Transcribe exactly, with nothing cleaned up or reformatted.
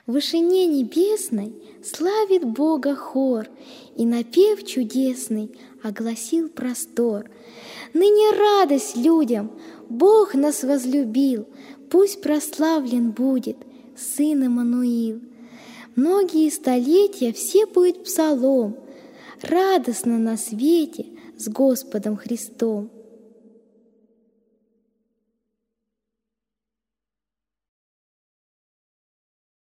В вышине небесной славит Бога хор, и напев чудесный огласил простор. Ныне радость людям, Бог нас возлюбил, пусть прославлен будет Сын Иммануил. Многие столетия все будет псалом, радостно на свете с Господом Христом.